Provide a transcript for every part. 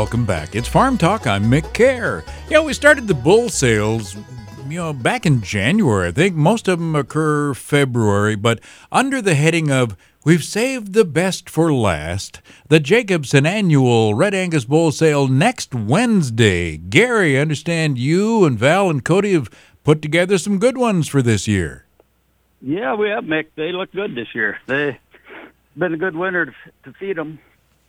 welcome back. It's Farm Talk. I'm Mick Kerr. We started the bull sales, back in January. I think most of them occur February, but under the heading of We've Saved the Best for Last, the Jacobson Annual Red Angus Bull Sale next Wednesday. Gary, I understand you and Val and Cody have put together some good ones for this year. Yeah, we have, Mick. They look good this year. They've been a good winter to feed them.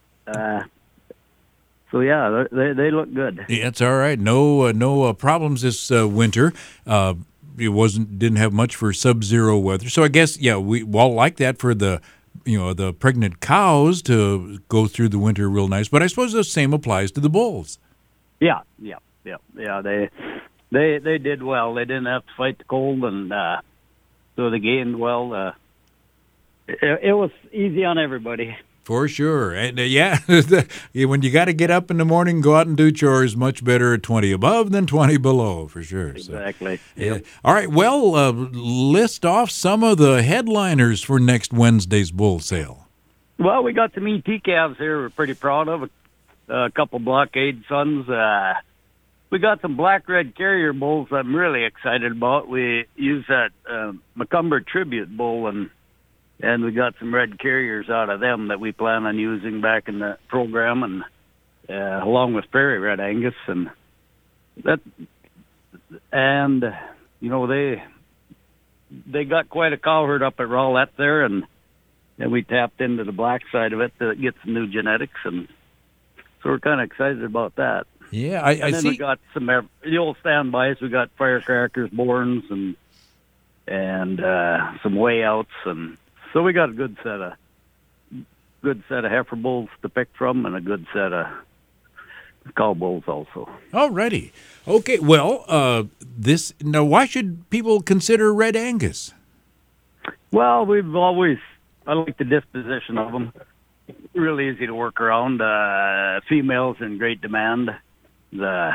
So yeah, they look good. Yeah, it's all right. No problems this winter. It didn't have much for sub-zero weather. So I guess we all like that for the the pregnant cows to go through the winter real nice. But I suppose the same applies to the bulls. Yeah. They did well. They didn't have to fight the cold, and so they gained well. It was easy on everybody. For sure. And when you got to get up in the morning, go out and do chores, much better at 20 above than 20 below, for sure. Exactly. So, yeah. All right. Well, list off some of the headliners for next Wednesday's bull sale. Well, we got some ET calves here we're pretty proud of. A couple blockade sons. We got some black-red carrier bulls I'm really excited about. We use that Macomber Tribute bull, and we got some red carriers out of them that we plan on using back in the program, and along with Prairie Red Angus, and they got quite a cow herd up at Rowlett there, and we tapped into the black side of it to get some new genetics, and so we're kind of excited about that. Yeah, I then see. We got some the old standbys. We got firecrackers, Borns, and some way outs, and so we got a good set of heifer bulls to pick from, and a good set of cow bulls also. Alrighty. Okay. Well, why should people consider Red Angus? Well, I like the disposition of them. Really easy to work around. Females in great demand. The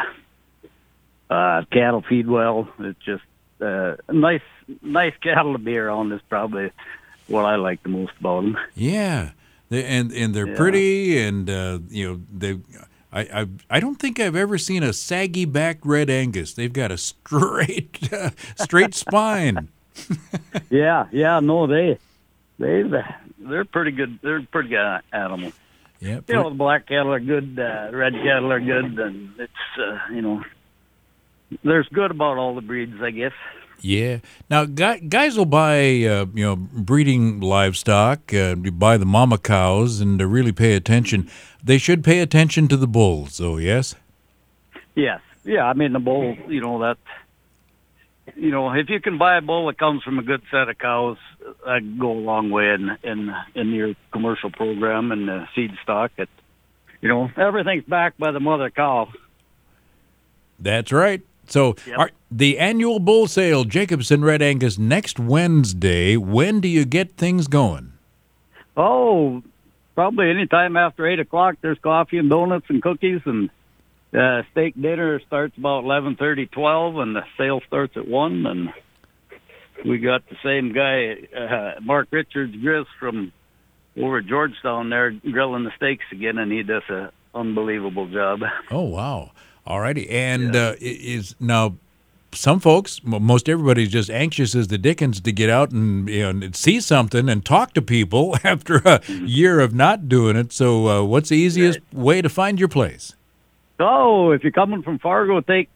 cattle feed well. It's just nice cattle to be around is probably what I like the most about them. Yeah, they're pretty, and they. I don't think I've ever seen a saggy backed Red Angus. They've got a straight spine. Yeah. No, they're pretty good. They're pretty good animals. Yeah, the black cattle are good. Red cattle are good, and it's there's good about all the breeds, I guess. Yeah. Now, guys will buy, breeding livestock, buy the mama cows, and to really pay attention. They should pay attention to the bulls, though, yes? Yes. Yeah, I mean, the bull, that, if you can buy a bull that comes from a good set of cows, that go a long way in your commercial program and the seed stock. Everything's backed by the mother cow. That's right. So the annual bull sale, Jacobson Red Angus, next Wednesday. When do you get things going? Oh, probably any time after 8 o'clock. There's coffee and donuts and cookies, and steak dinner starts about 11:30, 12, and the sale starts at 1. And we got the same guy, Mark Richards Grizz from over at Georgetown there, grilling the steaks again, and he does an unbelievable job. Oh, wow. All righty. And is now some folks, most everybody's just anxious as the dickens to get out and see something and talk to people after a year of not doing it. So what's the easiest way to find your place? Oh, if you're coming from Fargo, take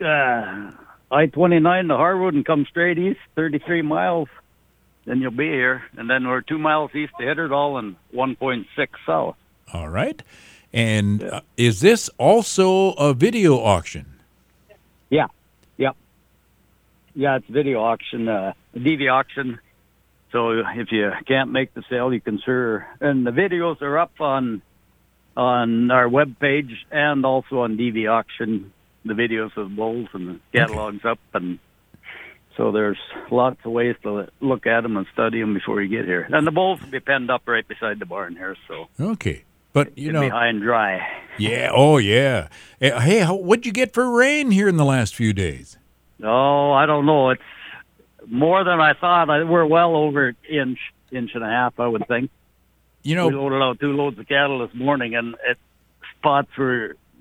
I-29 to Harwood and come straight east, 33 miles, then you'll be here. And then we're 2 miles east of Hitterdall and 1.6 south. All right. And is this also a video auction? Yeah. Yeah, it's a video auction, a DV auction. So if you can't make the sale, you can sure. And the videos are up on our webpage and also on DV auction. The videos of the bulls and the catalogs up, and so there's lots of ways to look at them and study them before you get here. And the bulls will be penned up right beside the barn here. So okay. But, it'll be high and dry. Yeah, oh, yeah. Hey, what'd you get for rain here in the last few days? Oh, I don't know. It's more than I thought. We're well over an inch and a half, I would think. We loaded out 2 loads of cattle this morning, and spots were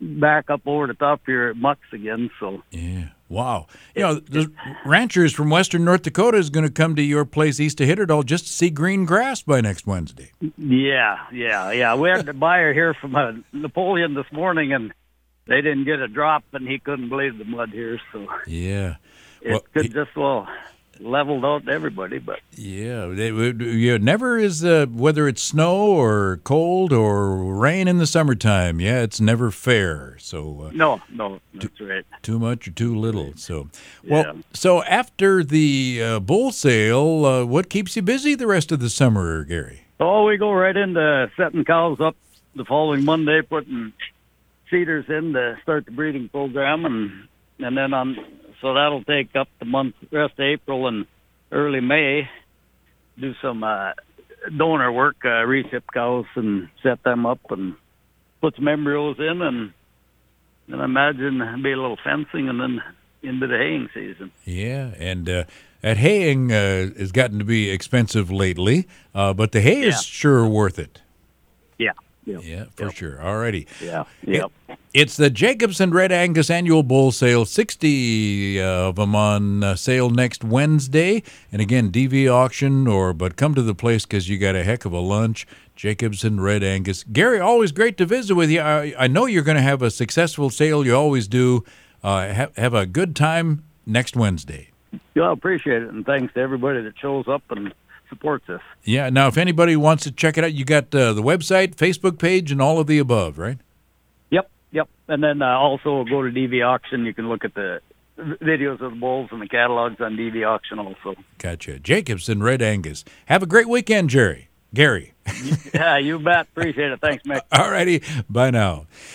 back up over the top here at Mucks again. So Yeah. Wow. The ranchers from western North Dakota is going to come to your place east of Hitterdall just to see green grass by next Wednesday. yeah. We had the buyer here from Napoleon this morning, and they didn't get a drop, and he couldn't believe the mud here. So Yeah. it could just leveled out to everybody, but never is whether it's snow or cold or rain in the summertime. Yeah, it's never fair. So no, that's right. Too much or too little. So Yeah. so after the bull sale, what keeps you busy the rest of the summer, Gary? Oh, we go right into setting cows up the following Monday, putting feeders in to start the breeding program, and then so that'll take up the rest of April and early May. Do some donor work, reship cows and set them up and put some embryos in, and then I imagine be a little fencing and then into the haying season. Yeah, and that haying has gotten to be expensive lately, but the hay is sure worth it. Yeah, for sure. All righty. Yeah. It's the Jacobson Red Angus Annual Bull Sale. 60 of them on sale next Wednesday. And again, DV auction, but come to the place because you got a heck of a lunch. Jacobson Red Angus. Gary, always great to visit with you. I know you're going to have a successful sale. You always do. Have a good time next Wednesday. Yeah, I appreciate it. And thanks to everybody that shows up and supports us. Yeah. Now, if anybody wants to check it out, you got the website, Facebook page, and all of the above, right? Yep. And then also go to DV Auction. You can look at the videos of the bulls and the catalogs on DV Auction also. Gotcha. Jacobson Red Angus. Have a great weekend, Gary. Yeah, you bet. Appreciate it. Thanks, Mick. All righty. Bye now.